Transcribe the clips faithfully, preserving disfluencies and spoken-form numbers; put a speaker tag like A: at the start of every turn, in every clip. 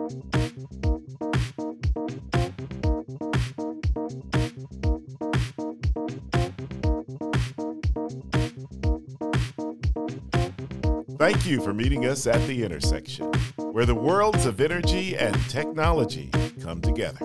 A: Thank you for meeting us at the intersection, where the worlds of energy and technology come together.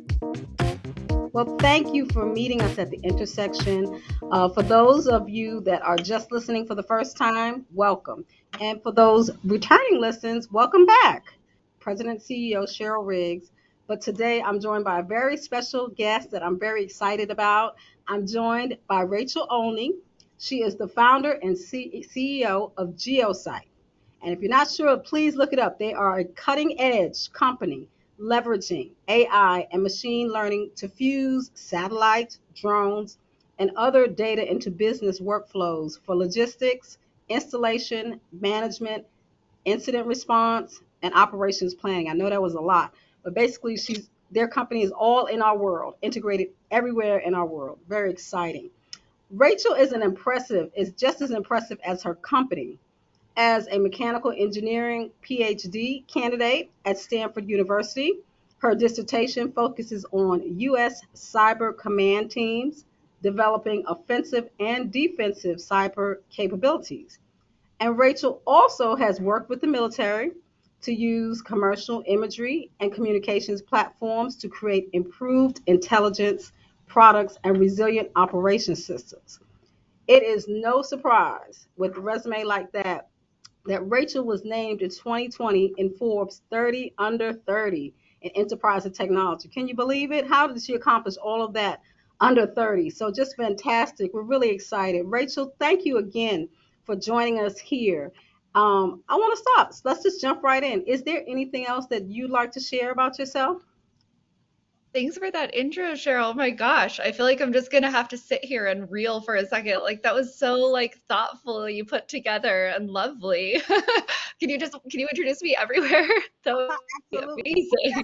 B: Well, thank you for meeting us at the intersection. Uh, for those of you that are just listening for the first time, welcome. And for those returning listens, welcome back. President and C E O Cheryl Riggs. But today I'm joined by a very special guest that I'm very excited about. I'm joined by Rachel Olney. She is the founder and C- CEO of Geosite. And if you're not sure, please look it up. They are a cutting edge company leveraging A I and machine learning to fuse satellites, drones, and other data into business workflows for logistics, installation, management, incident response, and operations planning. I know that was a lot, but basically she's their company is all in our world, integrated everywhere in our world. Very exciting. Rachel is an impressive, is just as impressive as her company. As a mechanical engineering P H D candidate at Stanford University, her dissertation focuses on U S cyber command teams developing offensive and defensive cyber capabilities. And Rachel also has worked with the military to use commercial imagery and communications platforms to create improved intelligence products and resilient operation systems. It is no surprise with a resume like that that Rachel was named in twenty twenty in Forbes thirty under thirty in enterprise and technology. Can you believe it? How did she accomplish all of that under thirty? So just fantastic. We're really excited. Rachel, thank you again for joining us here. Um, I want to stop. So let's just jump right in. Is there anything else that you'd like to share about yourself?
C: Thanks for that intro, Cheryl. Oh my gosh, I feel like I'm just gonna have to sit here and reel for a second. Like that was so like thoughtful you put together and lovely. Can you just can you introduce me everywhere? That would be
B: Absolutely.
C: amazing.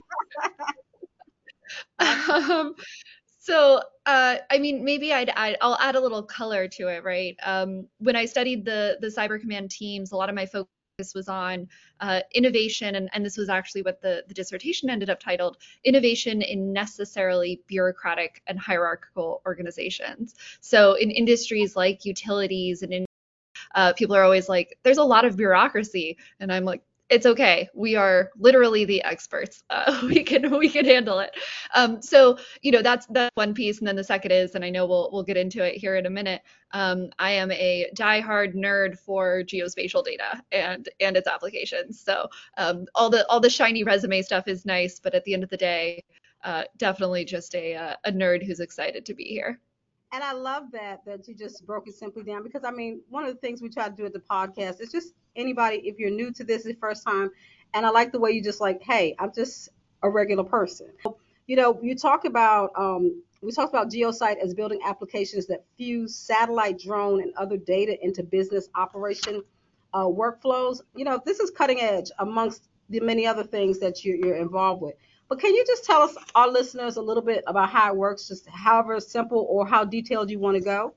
C: Um, so uh, I mean, maybe I'd add, I'll add a little color to it, right? Um, when I studied the the Cyber Command teams, a lot of my focus was on uh, innovation, and, and this was actually what the, the dissertation ended up titled, Innovation in Necessarily Bureaucratic and Hierarchical Organizations. So in industries like utilities and in uh, people are always like, there's a lot of bureaucracy. And I'm like, it's okay. We are literally the experts. Uh, we can we can handle it. Um, so you know that's that's one piece, and then the second is, and I know we'll we'll get into it here in a minute. Um, I am a diehard nerd for geospatial data and and its applications. So um, all the all the shiny resume stuff is nice, but at the end of the day, uh, definitely just a uh, a nerd who's excited to be here.
B: And I love that that you just broke it simply down because I mean one of the things we try to do at the podcast is just anybody if you're new to this the first time, and I like the way you just like, hey, I'm just a regular person. You know, you talk about um, we talked about Geosite as building applications that fuse satellite, drone, and other data into business operation uh, workflows. You know, this is cutting edge amongst the many other things that you're, you're involved with. But can you just tell us, our listeners, a little bit about how it works, just however simple or how detailed you want to go?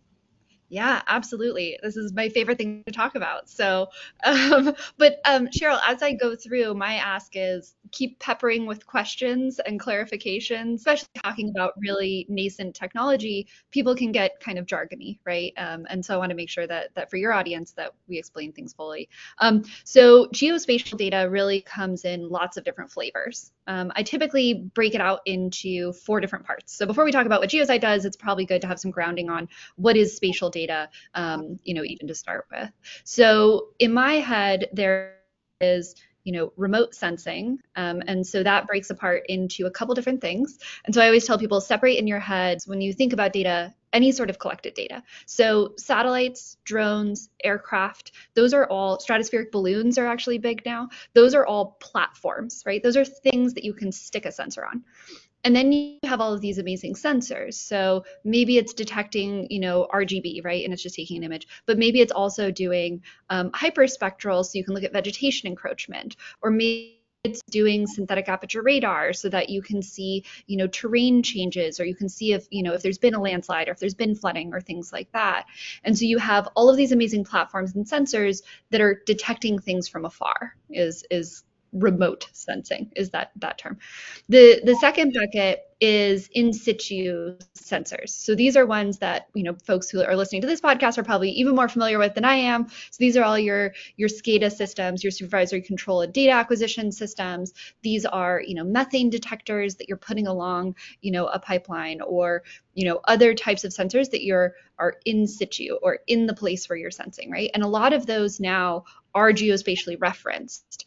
C: Yeah, absolutely. This is my favorite thing to talk about. So, um, but um, Cheryl, as I go through, my ask is keep peppering with questions and clarifications, especially talking about really nascent technology. People can get kind of jargony, right? Um, and so I want to make sure that that for your audience that we explain things fully. Um, so geospatial data really comes in lots of different flavors. Um, I typically break it out into four different parts. So before we talk about what Geosite does, it's probably good to have some grounding on what is spatial data, um, you know, even to start with. So in my head, there is, you know, remote sensing. Um, and so that breaks apart into a couple different things. And so I always tell people separate in your heads when you think about data, any sort of collected data. So satellites, drones, aircraft, those are all, stratospheric balloons are actually big now. Those are all platforms, right? Those are things that you can stick a sensor on. And then you have all of these amazing sensors. So maybe it's detecting, you know, R G B, right? And it's just taking an image. But maybe it's also doing um, hyperspectral, so you can look at vegetation encroachment. Or maybe it's doing synthetic aperture radar so that you can see, you know, terrain changes, or you can see if, you know, if there's been a landslide or if there's been flooding or things like that. And so you have all of these amazing platforms and sensors that are detecting things from afar is is remote sensing is that that term. The the second bucket is in situ sensors. So these are ones that, you know, folks who are listening to this podcast are probably even more familiar with than I am. So these are all your your SCADA systems, your supervisory control and data acquisition systems. These are, you know, methane detectors that you're putting along, you know, a pipeline, or, you know, other types of sensors that you're are in situ or in the place where you're sensing, right? And a lot of those now are geospatially referenced,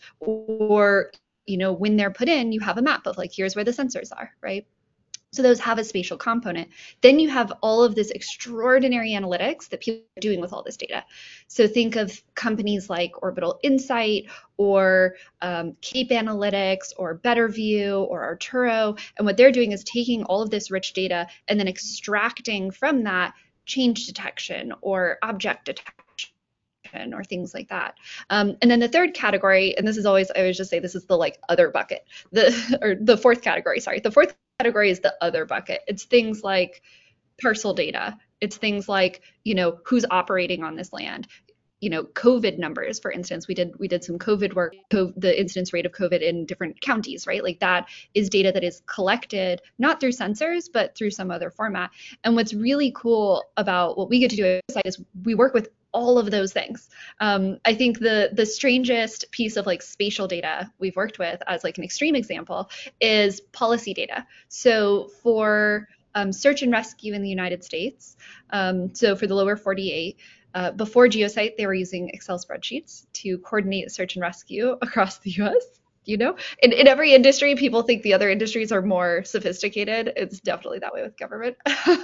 C: or, you know, when they're put in, you have a map of like, here's where the sensors are, right? So those have a spatial component. Then you have all of this extraordinary analytics that people are doing with all this data. So think of companies like Orbital Insight, or um, Cape Analytics, or BetterView, or Arturo. And what they're doing is taking all of this rich data and then extracting from that change detection or object detection, or things like that. Um, and then the third category, and this is always, I always just say this is the like other bucket, the or the fourth category, sorry. The fourth category is the other bucket. It's things like parcel data. It's things like, you know, who's operating on this land. You know, COVID numbers, for instance, we did we did some COVID work, the incidence rate of COVID in different counties, right? Like that is data that is collected not through sensors, but through some other format. And what's really cool about what we get to do at Site is we work with all of those things. Um, I think the the strangest piece of like spatial data we've worked with, as like an extreme example, is policy data. So for um, search and rescue in the United States, um, so for the lower forty-eight, Uh, before GeoSite, they were using Excel spreadsheets to coordinate search and rescue across the U S. You know, in, in every industry, people think the other industries are more sophisticated. It's definitely that way with government.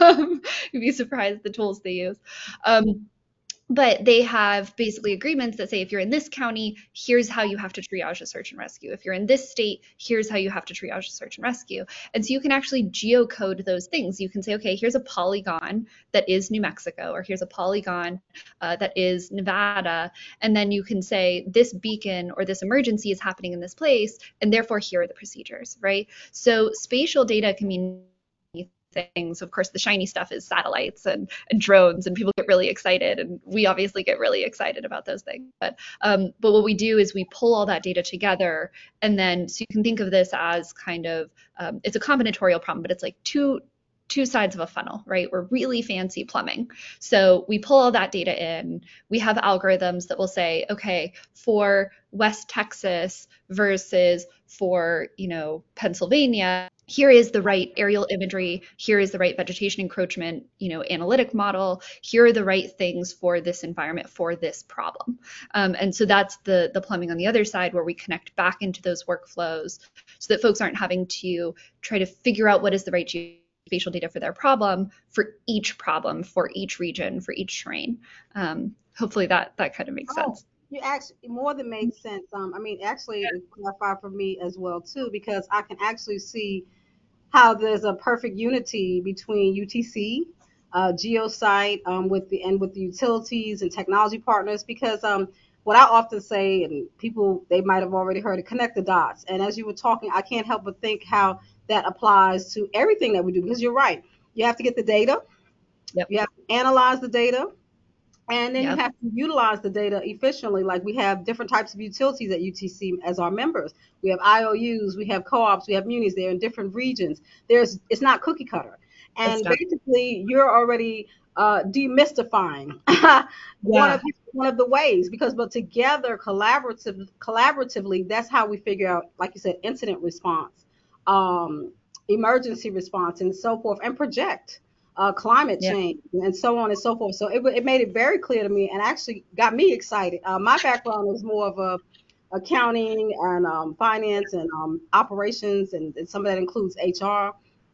C: You'd be surprised the tools they use. Um, But they have basically agreements that say, if you're in this county, here's how you have to triage a search and rescue. If you're in this state, here's how you have to triage a search and rescue. And so you can actually geocode those things. You can say, okay, here's a polygon that is New Mexico, or here's a polygon uh, that is Nevada. And then you can say, this beacon or this emergency is happening in this place, and therefore here are the procedures, right? So spatial data can mean things. Of course, the shiny stuff is satellites and, and drones, and people get really excited, and we obviously get really excited about those things. But um, but what we do is we pull all that data together, and then so you can think of this as kind of um, it's a combinatorial problem, but it's like two two sides of a funnel, right? We're really fancy plumbing. So we pull all that data in. We have algorithms that will say, okay, for West Texas versus for, you know, Pennsylvania, here is the right aerial imagery, here is the right vegetation encroachment, you know, analytic model, here are the right things for this environment, for this problem. Um, and so that's the, the plumbing on the other side, where we connect back into those workflows so that folks aren't having to try to figure out what is the right spatial data for their problem, for each problem, for each region, for each terrain. Um, hopefully that that kind of makes
B: oh,
C: sense.
B: You actually more than makes sense. Um, I mean, actually, it clarified for me as well too, because I can actually see how there's a perfect unity between U T C, uh, GeoSite, um, with the and with the utilities and technology partners, because um, what I often say, and people they might have already heard it, connect the dots. And as you were talking, I can't help but think how that applies to everything that we do, because you're right. You have to get the data.
C: Yep.
B: You have to analyze the data. And then yep. you have to utilize the data efficiently. Like we have different types of utilities at U T C as our members. We have I O Us, we have co-ops, we have munis. They're in different regions. There's It's not cookie cutter. And basically, you're already uh, demystifying yeah. one of one of the ways, because but together, collaborative, collaboratively, that's how we figure out, like you said, incident response, um, emergency response, and so forth, and project. Uh, climate change yeah. and so on and so forth. So it, it made it very clear to me, and actually got me excited. Uh, my background is more of a accounting and um, finance and um, operations, and, and some of that includes H R.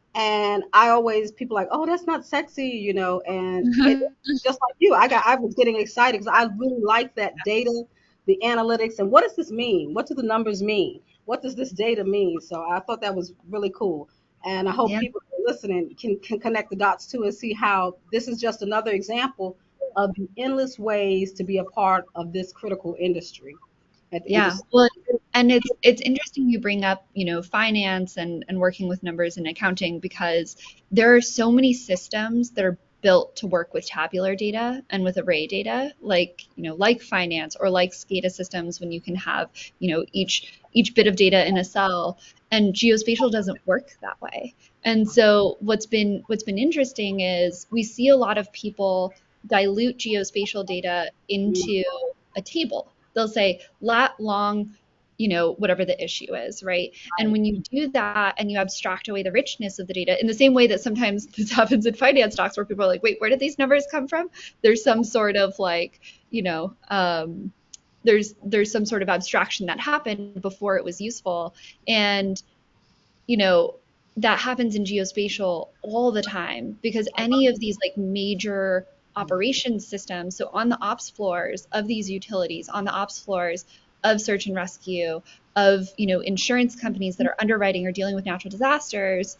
B: And I always, people like, oh, that's not sexy, you know. And it, just like you, I got, I was getting excited because I really like that data, the analytics, and what does this mean? What do the numbers mean? What does this data mean? So I thought that was really cool. And I hope yeah. people listening can, can connect the dots too, and see how this is just another example of the endless ways to be a part of this critical industry.
C: Yeah, industry. Well, and it's it's interesting you bring up, you know, finance and, and working with numbers and accounting, because there are so many systems that are built to work with tabular data and with array data, like, you know, like finance or like SCADA systems, when you can have, you know, each each bit of data in a cell. And geospatial doesn't work that way. And so what's been what's been interesting is we see a lot of people dilute geospatial data into a table. They'll say lat long, you know, whatever the issue is, right? And when you do that and you abstract away the richness of the data, in the same way that sometimes this happens in finance docs where people are like, wait, where did these numbers come from? There's some sort of like, you know, um, there's there's some sort of abstraction that happened before it was useful. And, you know, that happens in geospatial all the time, because any of these like major operations systems, so on the ops floors of these utilities, on the ops floors of search and rescue, of, you know, insurance companies that are underwriting or dealing with natural disasters,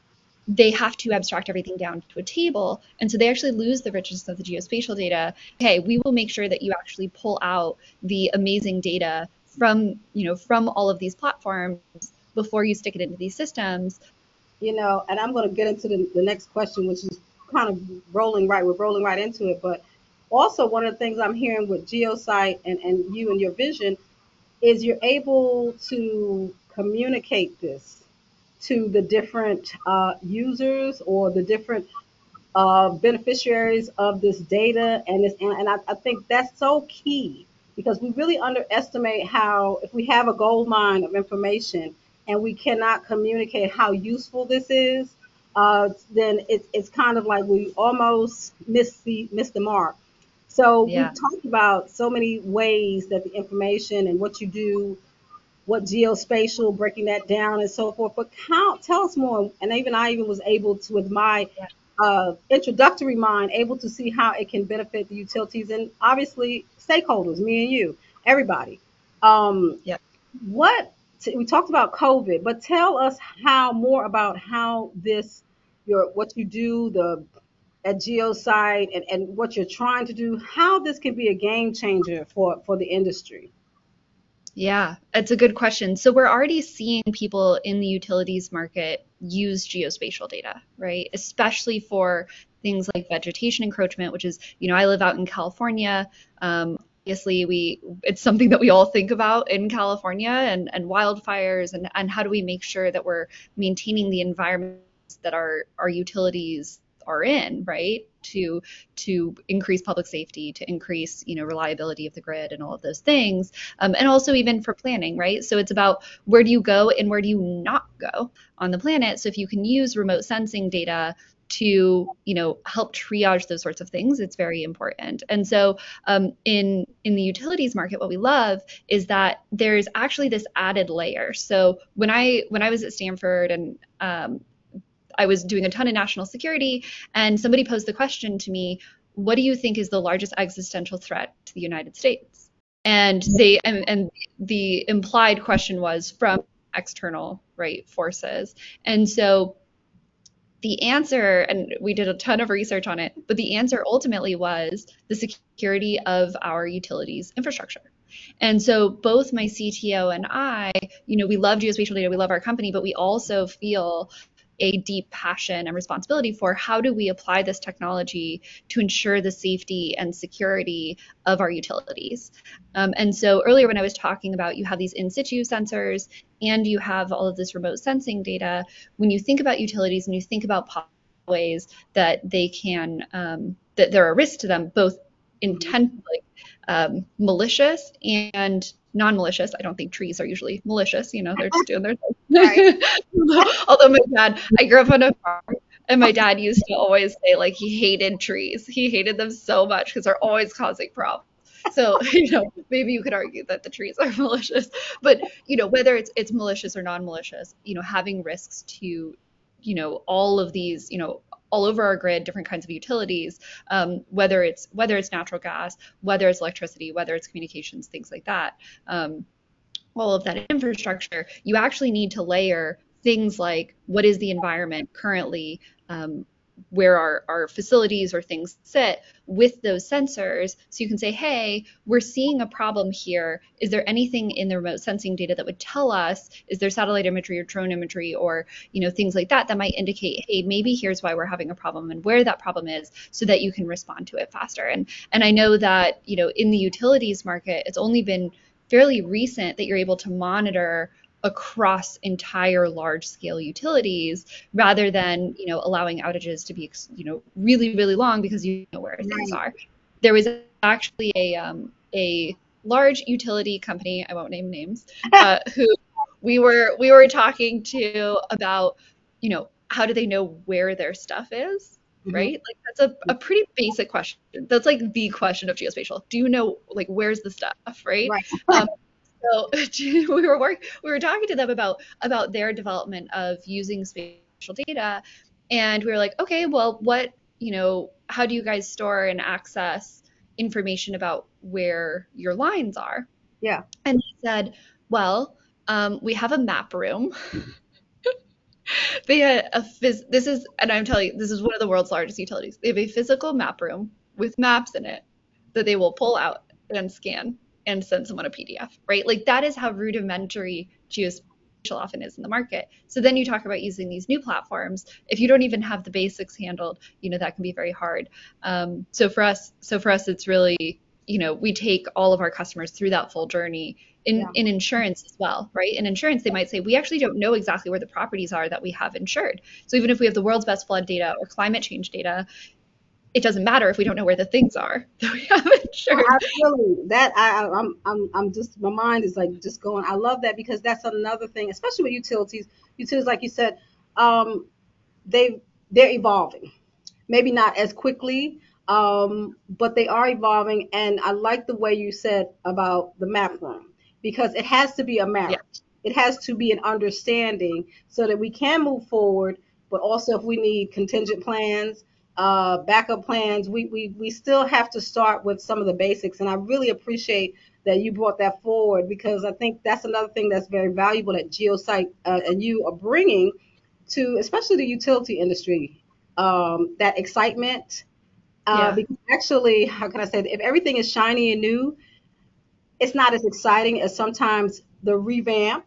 C: they have to abstract everything down to a table. And so they actually lose the richness of the geospatial data. Okay, we will make sure that you actually pull out the amazing data from, you know, from all of these platforms before you stick it into these systems.
B: You know, and I'm going to get into the, the next question, which is kind of rolling right, we're rolling right into it. But also one of the things I'm hearing with GeoSight and, and you and your vision is you're able to communicate this to the different uh, users or the different uh, beneficiaries of this data. And, this, and, and I, I think that's so key, because we really underestimate how, if we have a gold mine of information and we cannot communicate how useful this is, uh, then it, it's kind of like we almost miss the, miss the mark. So
C: Yeah.
B: we've talked about so many ways that the information and what you do, what geospatial, breaking that down and so forth. But count, tell us more. And even I even was able to, with my uh, introductory mind, able to see how it can benefit the utilities and obviously stakeholders, me and you, everybody. Um,
C: Yeah.
B: what we talked about COVID, but tell us how more about how this, your what you do, the at GeoSight and, and what you're trying to do, how this can be a game changer for, for the industry.
C: Yeah, it's a good question. So we're already seeing people in the utilities market use geospatial data, right? Especially for things like vegetation encroachment, which is, you know, I live out in California. Um, obviously, we it's something that we all think about in California, and, and wildfires, and, and how do we make sure that we're maintaining the environments that our, our utilities are in, right? To to increase public safety, to increase, you know, reliability of the grid and all of those things, um, and also even for planning, right? So it's about where do you go and where do you not go on the planet. So if you can use remote sensing data to, you know, help triage those sorts of things, it's very important. And so um, in in the utilities market, what we love is that there's actually this added layer. So when I when I was at Stanford and um, I was doing a ton of national security, and somebody posed the question to me, what do you think is the largest existential threat to the United States? And they and, and the implied question was from external, right, forces. And so the answer, and we did a ton of research on it, but the answer ultimately was the security of our utilities infrastructure. And so both my C T O and I, you know, we love geospatial data, we love our company, but we also feel a deep passion and responsibility for how do we apply this technology to ensure the safety and security of our utilities. Um, and so earlier when I was talking about you have these in situ sensors and you have all of this remote sensing data, when you think about utilities and you think about ways that they can, um, that there are risks to them, both intent, like um, malicious and non-malicious. I don't think trees are usually malicious, you know, they're just doing their thing. Although my dad, I grew up on a farm, and my dad used to always say like he hated trees. He hated them so much because they're always causing problems. So, you know, maybe you could argue that the trees are malicious, but, you know, whether it's it's malicious or non-malicious, you know, having risks to, you know, all of these, you know, all over our grid, different kinds of utilities, um, whether it's whether it's natural gas, whether it's electricity, whether it's communications, things like that. Um, all of that infrastructure, you actually need to layer things like what is the environment currently, um, where our, our facilities or things sit with those sensors. So you can say, hey, we're seeing a problem here. Is there anything in the remote sensing data that would tell us, is there satellite imagery or drone imagery or, you know, things like that that might indicate, hey, maybe here's why we're having a problem and where that problem is, so that you can respond to it faster. And and I know that, you know, in the utilities market, it's only been fairly recent that you're able to monitor across entire large scale utilities, rather than, you know, allowing outages to be, you know, really, really long because you know where things are. There was actually a um, a large utility company, I won't name names, uh, who we were we were talking to about, you know, how do they know where their stuff is, right? Like that's a, a pretty basic question. That's like the question of geospatial. Do you know, like, where's the stuff, right?
B: Right.
C: Um, so we were work, we were talking to them about about their development of using spatial data, and we were like, okay, well, what, you know, how do you guys store and access information about where your lines are?
B: Yeah.
C: And he said, well, um, we have a map room. They had a phys- this is, and I'm telling you, this is one of the world's largest utilities. They have a physical map room with maps in it that they will pull out and scan and send someone a P D F, right? Like that is how rudimentary geospatial often is in the market. So then you talk about using these new platforms. If you don't even have the basics handled, you know, that can be very hard. Um, so for us, so for us, it's really, you know, we take all of our customers through that full journey. In,
B: Yeah.
C: in insurance as well, right? In insurance, they might say, we actually don't know exactly where the properties are that we have insured. So even if we have the world's best flood data or climate change data, it doesn't matter if we don't know where the things are that we have insured.
B: Absolutely. That I, I- I'm, I'm, I'm just, my mind is like just going. I love that because that's another thing, especially with utilities. Utilities, like you said, um, they they're evolving. Maybe not as quickly, um, but they are evolving. And I like the way you said about the map room because it has to be a
C: Yeah,
B: marriage. It has to be an understanding so that we can move forward. But also, if we need contingent plans, uh, backup plans, we, we, we still have to start with some of the basics. And I really appreciate that you brought that forward because I think that's another thing that's very valuable that Geosite uh, and you are bringing to especially the utility industry, um, that excitement. Uh,
C: yeah,
B: because actually, how can I say, it? If everything is shiny and new, it's not as exciting as sometimes the revamp,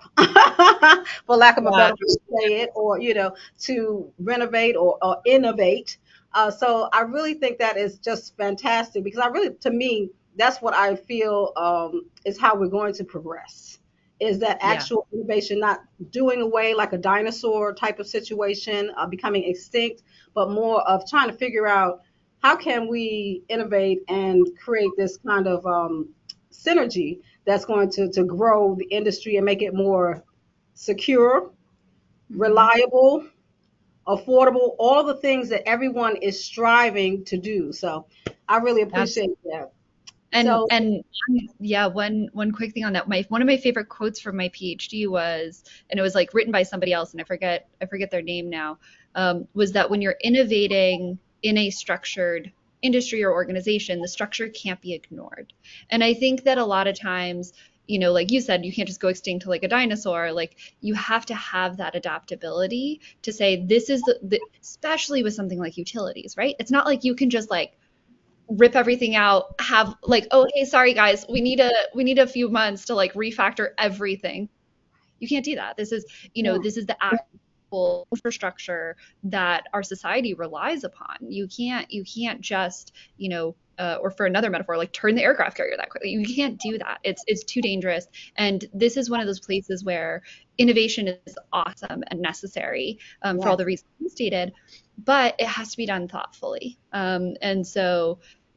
B: for lack of a
C: yeah,
B: better way to say it, or you know, to renovate or, or innovate. Uh, so I really think that is just fantastic because I really, to me, that's what I feel um, is how we're going to progress. Is that
C: yeah,
B: actual innovation, not doing away like a dinosaur type of situation, uh, becoming extinct, but more of trying to figure out how can we innovate and create this kind of um, synergy that's going to, to grow the industry and make it more secure,
C: hmm,
B: reliable, affordable, all the things that everyone is striving to do. So I really appreciate
C: absolutely.
B: that.
C: And
B: So,
C: and yeah, one one quick thing on that. My one of my favorite quotes from my PhD was, and it was like written by somebody else, and I forget I forget their name now. Um, was that when you're innovating in a structured industry or organization, the structure can't be ignored. And I think that a lot of times, you know, like you said, you can't just go extinct like a dinosaur. Like you have to have that adaptability to say this is the, the especially with something like utilities, right? It's not like you can just like rip everything out, have like, oh hey, sorry guys, we need a we need a few months to like refactor everything. You can't do that. This is, you know,
B: yeah,
C: this is the actual infrastructure that our society relies upon. You can't you can't just, you know, uh, or for another metaphor, like turn the aircraft carrier that quickly. You can't do that. It's it's too dangerous. And this is one of those places where innovation is awesome and necessary, um, for
B: yeah.
C: all the reasons you stated, but it has to be done thoughtfully. Um, and so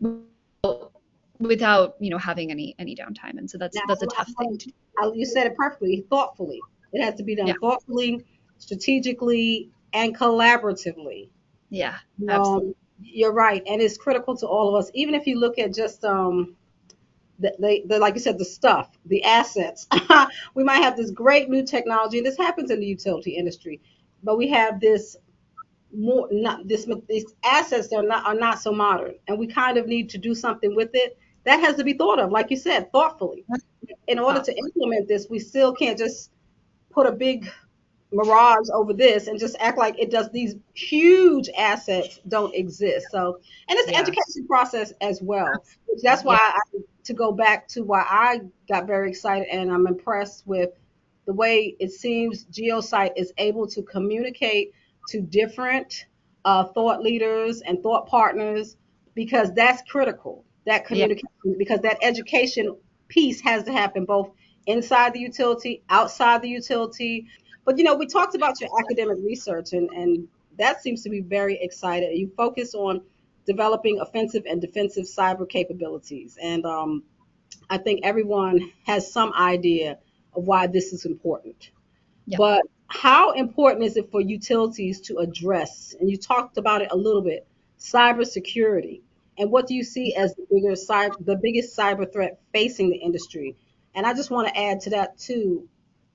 C: without, you know, having any any downtime. And so that's
B: Now,
C: that's a
B: I,
C: tough thing
B: I,
C: to do.
B: I, you said it perfectly, thoughtfully. It has to be done
C: Yeah,
B: thoughtfully, strategically, and collaboratively.
C: yeah, absolutely.
B: Um, you're right, and it's critical to all of us. Even if you look at just um, the, the, the like you said, the stuff, the assets. We might have this great new technology, and this happens in the utility industry, but we have this more not this these assets that are not are not so modern, and we kind of need to do something with it. That has to be thought of, like you said, thoughtfully. In order to
C: Thoughtfully.
B: implement this, we still can't just put a big mirage over this and just act like it does. These huge assets don't exist. So, and it's an
C: Yeah.
B: education process as well. That's why
C: Yeah.
B: I, to go back to why I got very excited and I'm impressed with the way it seems Geosite is able to communicate to different uh, thought leaders and thought partners, because that's critical. That
C: Yeah.
B: communication, because that education piece has to happen both inside the utility, outside the utility. But you know, we talked about your academic research, and, and that seems to be very exciting. You focus on developing offensive and defensive cyber capabilities. And um, I think everyone has some idea of why this is important.
C: Yeah.
B: But how important is it for utilities to address, and you talked about it a little bit, cybersecurity? And what do you see as the bigger cyber, the biggest cyber threat facing the industry? And I just want to add to that too,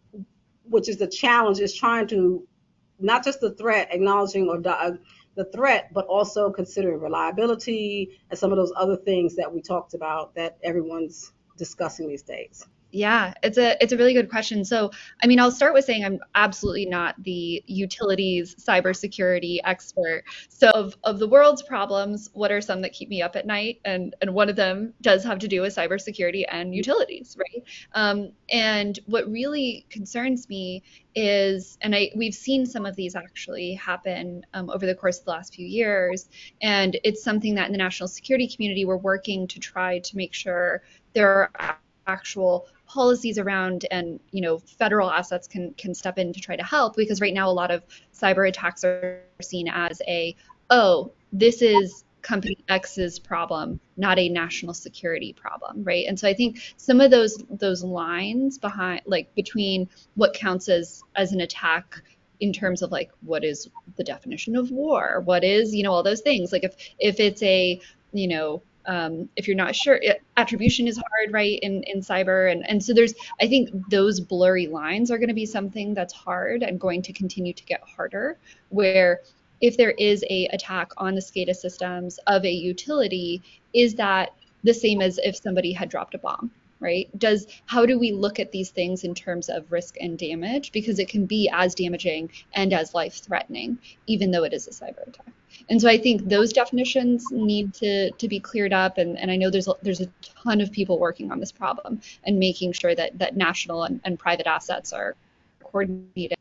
B: which is the challenge, is trying to not just the threat, acknowledging or di- the threat, but also considering reliability and some of those other things that we talked about that everyone's discussing these days.
C: Yeah, it's a it's a really good question. So, I mean, I'll start with saying I'm absolutely not the utilities cybersecurity expert. So, of, of the world's problems, what are some that keep me up at night? And and one of them does have to do with cybersecurity and utilities, right? Um, and what really concerns me is, and I we've seen some of these actually happen um, over the course of the last few years, and it's something that in the national security community we're working to try to make sure there are actual policies around, and you know federal assets can can step in to try to help, because right now a lot of cyber attacks are seen as a, oh, this is company X's problem, not a national security problem, right? And so I think some of those those lines behind, like between what counts as as an attack in terms of like what is the definition of war, what is, you know, all those things, like if if it's a, you know, um, if you're not sure, it, attribution is hard, right, in, in cyber. And, and so there's, I think those blurry lines are going to be something that's hard and going to continue to get harder, where if there is a attack on the SCADA systems of a utility, is that the same as if somebody had dropped a bomb, right? Does, how do we look at these things in terms of risk and damage? Because it can be as damaging and as life threatening, even though it is a cyber attack. And so I think those definitions need to, to be cleared up. And, and I know there's a, there's a ton of people working on this problem and making sure that, that national and, and private assets are coordinated.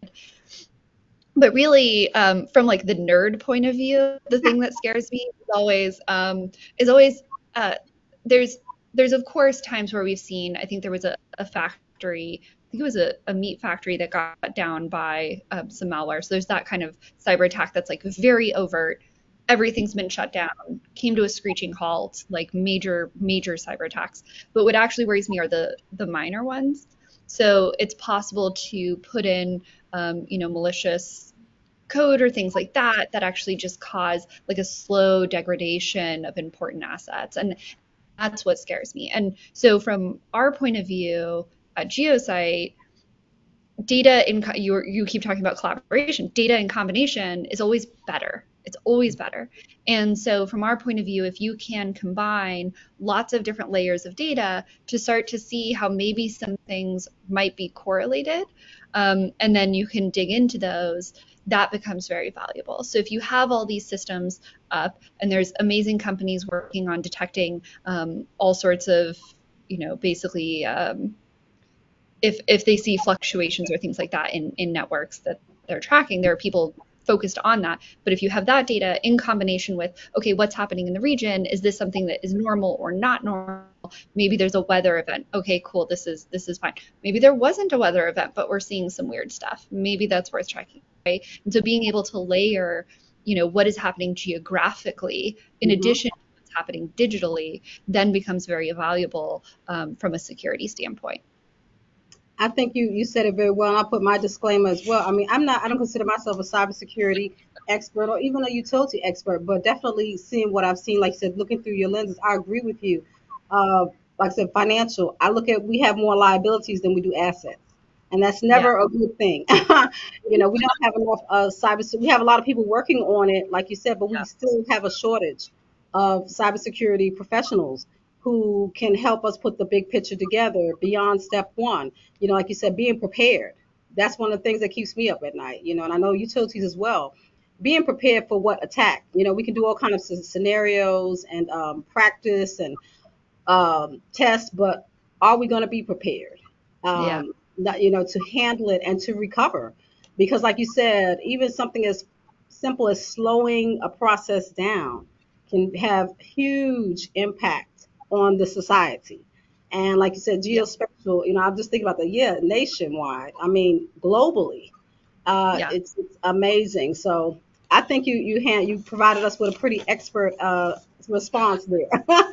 C: But really, um, from like the nerd point of view, the thing that scares me is always um, is always uh, there's there's of course times where we've seen. I think there was a, a factory. I think it was a, a meat factory that got down by um, some malware. So there's that kind of cyber attack that's like very overt. Everything's been shut down, came to a screeching halt, like major major cyber attacks. But what actually worries me are the the minor ones. So it's possible to put in um, you know malicious code or things like that that actually just cause like a slow degradation of important assets. And that's what scares me. And so from our point of view at Geosite, data in, you, you keep talking about collaboration, data in combination is always better. It's always better. And so from our point of view, if you can combine lots of different layers of data to start to see how maybe some things might be correlated, um, and then you can dig into those, that becomes very valuable. So if you have all these systems up and there's amazing companies working on detecting um, all sorts of, you know, basically um, if if they see fluctuations or things like that in, in networks that they're tracking, there are people focused on that. But if you have that data in combination with, okay, what's happening in the region? Is this something that is normal or not normal? Maybe there's a weather event. Okay, cool, this is this is fine. Maybe there wasn't a weather event, but we're seeing some weird stuff. Maybe that's worth checking, right? And so being able to layer, you know, what is happening geographically in
B: Mm-hmm.
C: addition to what's happening digitally, then becomes very valuable um, from a security standpoint.
B: I think you you said it very well, and I put my disclaimer as well. I mean, I'm not, I don't consider myself a cybersecurity expert or even a utility expert, but definitely seeing what I've seen, like you said, looking through your lenses, I agree with you. Uh, like I said, financial, I look at, we have more liabilities than we do assets, and that's
C: Yeah.
B: never a good thing. You know, we don't have enough uh, cyber. We have a lot of people working on it, like you said, but we
C: Yeah.
B: still have a shortage of cybersecurity professionals who can help us put the big picture together beyond step one. You know, like you said, being prepared. that's one of the things that keeps me up at night, you know, and I know utilities as well. Being prepared for what attack, you know, we can do all kinds of scenarios and um, practice and um, test, but are we going to be prepared?
C: Yeah.
B: Um, not, you know, to handle it and to recover, because like you said, even something as simple as slowing a process down can have huge impact on the society. And like you said,
C: Yeah.
B: geospatial, you know, I'm just thinking about the, yeah, nationwide. I mean, globally, uh,
C: Yeah.
B: it's, it's amazing. So I think you you hand you provided us with a pretty expert uh, response there.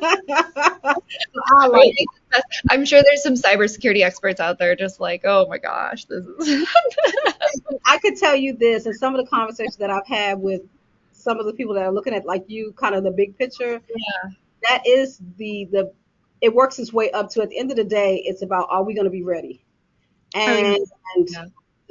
B: So I
C: Right?
B: like it.
C: I'm sure there's some cybersecurity experts out there just like, oh my gosh, this is
B: I could tell you this, and some of the conversations that I've had with some of the people that are looking at like you, kind of the big picture. That is the the it works its way up to, at the end of the day, it's about, are we going to be ready?
C: are we gonna
B: And and
C: yeah.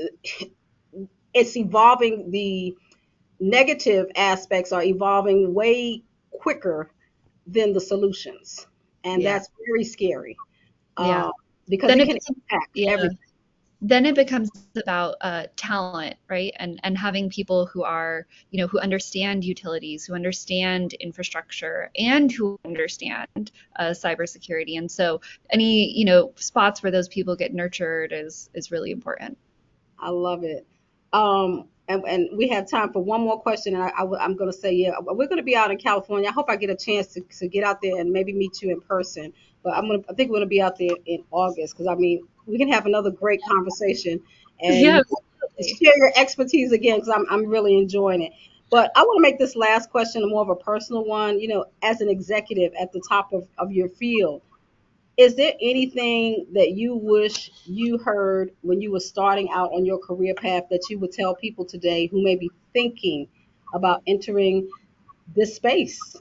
B: it's evolving. The negative aspects are evolving way quicker than the solutions, and
C: Yeah.
B: that's very scary,
C: Yeah.
B: uh, because
C: Then
B: it
C: it
B: can
C: becomes
B: impact
C: yeah.
B: everything.
C: Then it becomes about uh, talent, right? And and having people who are, you know, who understand utilities, who understand infrastructure, and who understand uh, cybersecurity. And so any, you know, spots where those people get nurtured is is really important.
B: I love it. Um, and, and we have time for one more question, and I, I, am going to say, yeah, we're going to be out in California. I hope I get a chance to, to get out there and maybe meet you in person. But I'm gonna, I think we're going to be out there in August, because I mean, we can have another great conversation, and
C: Yeah,
B: you can
C: absolutely.
B: share your expertise again, because I'm, I'm really enjoying it. But I want to make this last question more of a personal one. You know, as an executive at the top of, of your field, is there anything that you wish you heard when you were starting out on your career path that you would tell people today who may be thinking about entering this space?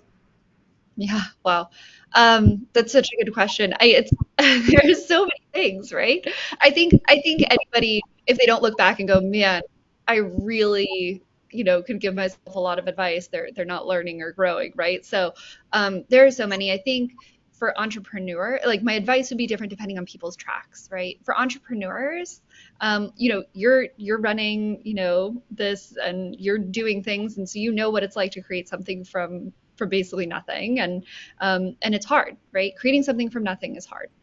C: Yeah, wow. Um, that's such a good question. I it's there's so many things, right? I think I think anybody, if they don't look back and go, man, I really, you know, could give myself a lot of advice, they're they're not learning or growing, right? So um, there are so many. I think for entrepreneur, like my advice would be different depending on people's tracks, right? For entrepreneurs, um, you know, you're you're running, you know, this and you're doing things, and so you know what it's like to create something from from basically nothing, and um, and it's hard, right? Creating something from nothing is hard,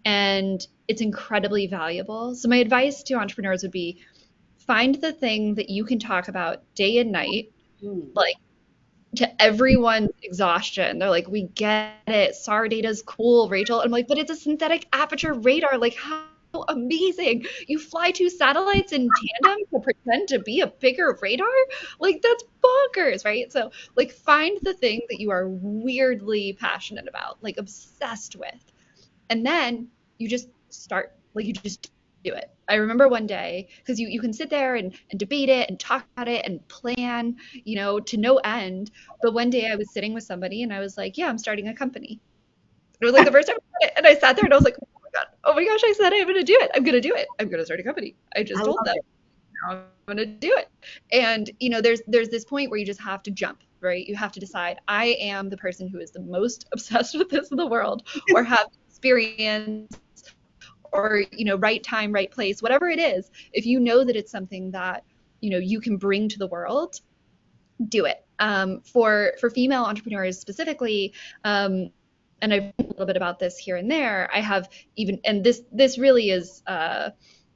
C: and it's incredibly valuable. So my advice to entrepreneurs would be find the thing that you can talk about day and night,
B: Hmm.
C: like to everyone's exhaustion. They're like, we get it. S A R data's cool, Rachel. I'm like, but it's a synthetic aperture radar. Like, how amazing. You fly two satellites in tandem to pretend to be a bigger radar? Like, that's bonkers, right? So, like, find the thing that you are weirdly passionate about, like, obsessed with, and then you just start, like you just do it. I remember one day, because you, you can sit there and, and debate it and talk about it and plan, you know, to no end. But one day I was sitting with somebody and I was like, yeah, I'm starting a company. It was like the first time I said it, and I sat there and I was like, oh my god, oh my gosh, I said I'm gonna do it. I'm gonna do it. I'm gonna start a company. I
B: I
C: just told
B: love
C: them
B: it.
C: now I'm gonna do it. And you know, there's there's this point where you just have to jump, right? You have to decide, I am the person who is the most obsessed with this in the world, or have experience, or you know, right time, right place, whatever it is. If you know that it's something that you know you can bring to the world, do it. Um, for for female entrepreneurs specifically, um, and I've written a little bit about this here and there. I have even, and this this really is uh,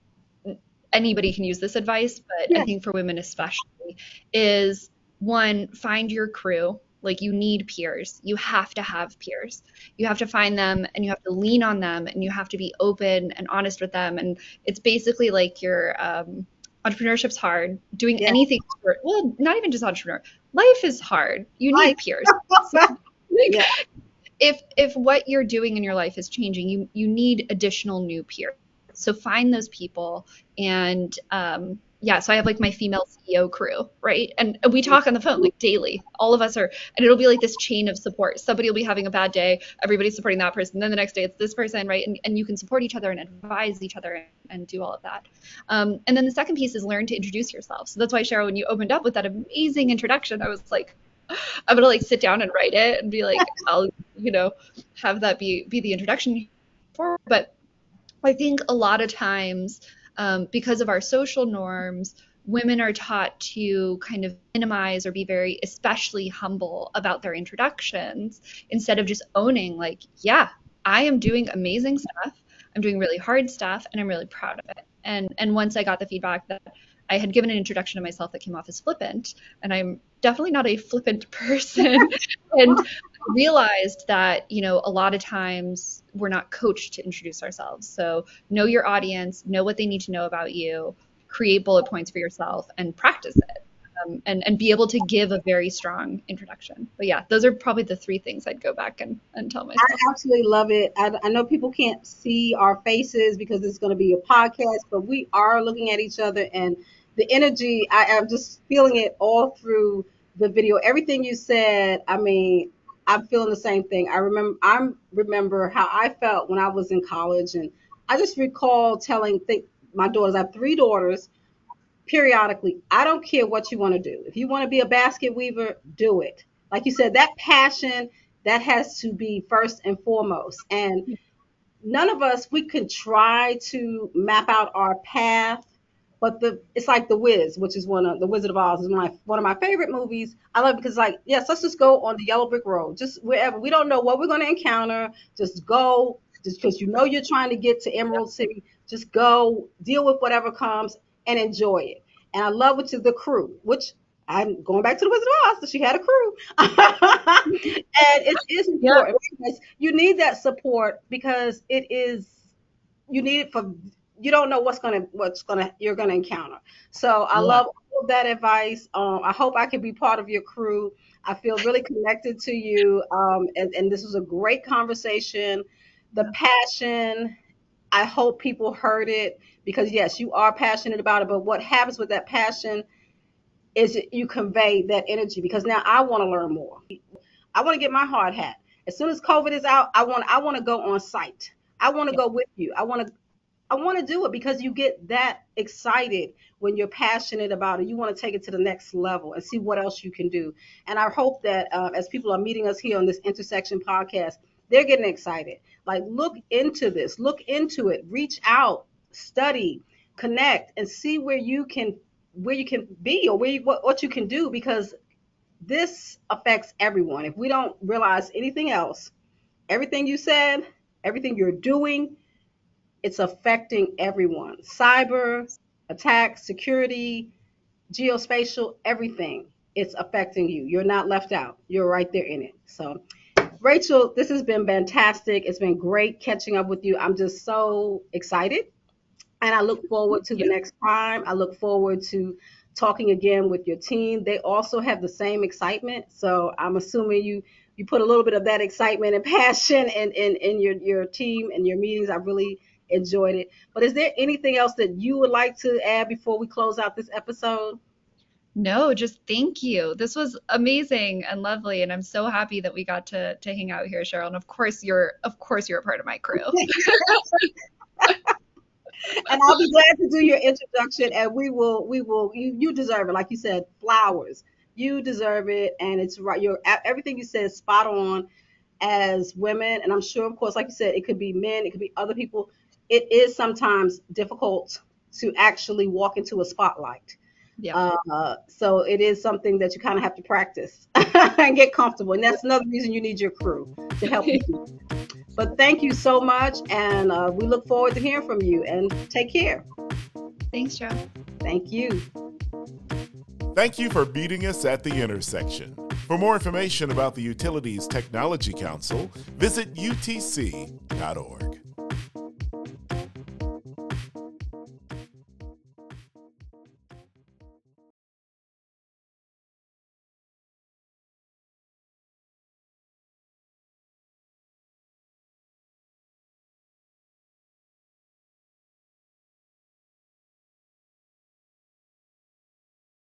C: anybody can use this advice, but I
B: Yeah.
C: think for women especially, is one, find your crew. Like you need peers. You have to have peers. You have to find them and you have to lean on them and you have to be open and honest with them. And it's basically like your um, entrepreneurship's hard. Doing
B: Yeah.
C: anything, for, well, not even just entrepreneur. Life is hard. You
B: Life.
C: need peers. So, like,
B: Yeah.
C: if if what you're doing in your life is changing, you you need additional new peers. So find those people, and um, yeah. So I have like my female C E O crew, right? And we talk on the phone like daily. All of us are, and it'll be like this chain of support. Somebody will be having a bad day, everybody's supporting that person. Then the next day it's this person, right? And and you can support each other and advise each other and, and do all of that. Um, and then the second piece is learn to introduce yourself. So that's why Cheryl, when you opened up with that amazing introduction, I was like, I'm gonna like sit down and write it and be like, I'll, you know, have that be be the introduction for. But I think a lot of times Um, because of our social norms, women are taught to kind of minimize or be very especially humble about their introductions instead of just owning, like, yeah, I am doing amazing stuff. I'm doing really hard stuff and I'm really proud of it. And and once I got the feedback that I had given an introduction to myself that came off as flippant, and I'm definitely not a flippant person, and realized that, you know, a lot of times we're not coached to introduce ourselves. So know your audience, know what they need to know about you, create bullet points for yourself, and practice it. Um, and, and be able to give a very strong introduction. But yeah, those are probably the three things I'd go back and, and tell myself.
B: I absolutely love it. I, I know people can't see our faces because it's going to be a podcast, but we are looking at each other, and the energy, I am just feeling it all through the video. Everything you said, I mean, I'm feeling the same thing. I remember, I remember how I felt when I was in college, and I just recall telling think, my daughters, I have three daughters, periodically, I don't care what you want to do. If you want to be a basket weaver, do it. Like you said, that passion, that has to be first and foremost. And none of us, we can try to map out our path, but the it's like The Wiz, which is one of the Wizard of Oz, is my one of my favorite movies. I love it because, like, yes, let's just go on the yellow brick road, just wherever. We don't know what we're going to encounter. Just go, just because you know you're trying to get to Emerald City. Just go, deal with whatever comes, and enjoy it. And I love which is the crew, which I'm going back to the Wizard of Oz, so she had a crew. And it is important because you need that support, because it is, you need it for, you don't know what's gonna what's gonna you're gonna encounter. So I yeah. love all of that advice. Um, I hope I can be part of your crew. I feel really connected to you, um, and, and this was a great conversation. The passion, I hope people heard it, because yes, you are passionate about it, but what happens with that passion is you convey that energy, because now I want to learn more. I want to get my hard hat. As soon as COVID is out, I want I want to go on site. I want to go with you. I want to I want to do it, because you get that excited when you're passionate about it. You want to take it to the next level and see what else you can do. And I hope that uh, as people are meeting us here on this Intersection podcast, they're getting excited. Like, look into this, look into it, reach out, study, connect, and see where you can where you can be, or where you, what, what you can do, because this affects everyone. If we don't realize anything else, everything you said, everything you're doing, it's affecting everyone. Cyber attacks, security, geospatial, everything, it's affecting you. You're not left out. You're right there in it. So Rachel, this has been fantastic. It's been great catching up with you. I'm just so excited. And I look forward to the next time. I look forward to talking again with your team. They also have the same excitement. So I'm assuming you you put a little bit of that excitement and passion in, in, in your, your team and your meetings. I really enjoyed it. But is there anything else that you would like to add before we close out this episode?
C: No, just thank you. This was amazing and lovely, and I'm so happy that we got to to hang out here, Cheryl. And of course, you're of course you're a part of my crew.
B: And I'll be glad to do your introduction, and we will we will you you deserve it. Like you said, flowers. You deserve it, and it's right. Your everything you said is spot on. As women, and I'm sure, of course, like you said, it could be men, it could be other people. It is sometimes difficult to actually walk into a spotlight. Yeah. Uh, so it is something that you kind of have to practice and get comfortable. And that's another reason you need your crew to help you. But thank you so much. And uh, we look forward to hearing from you, and take care.
C: Thanks, Joe.
B: Thank you.
A: Thank you for meeting us at the intersection. For more information about the Utilities Technology Council, visit U T C dot org.